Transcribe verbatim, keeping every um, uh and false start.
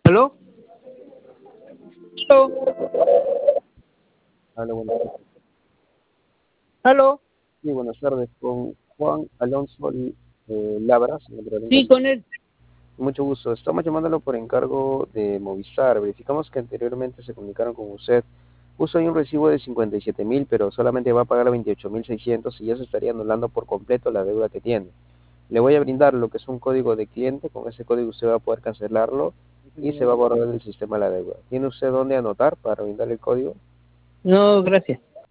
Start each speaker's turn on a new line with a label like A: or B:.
A: ¿Aló? ¿Aló?
B: Hola, buenas tardes.
A: ¿Aló?
B: Sí, buenas tardes. Con Juan Alonso eh, Labras,
A: Sí, con él.
B: mucho gusto. Estamos llamándolo por encargo de Movistar. Verificamos que anteriormente se comunicaron con usted. Justo hay un recibo de cincuenta y siete mil, pero solamente va a pagar veintiocho mil seiscientos y ya se estaría anulando por completo la deuda que tiene. Le voy a brindar lo que es un código de cliente. Con ese código usted va a poder cancelarlo y se va a borrar del sistema la deuda. ¿Tiene usted dónde anotar para brindarle el código?
A: No, gracias.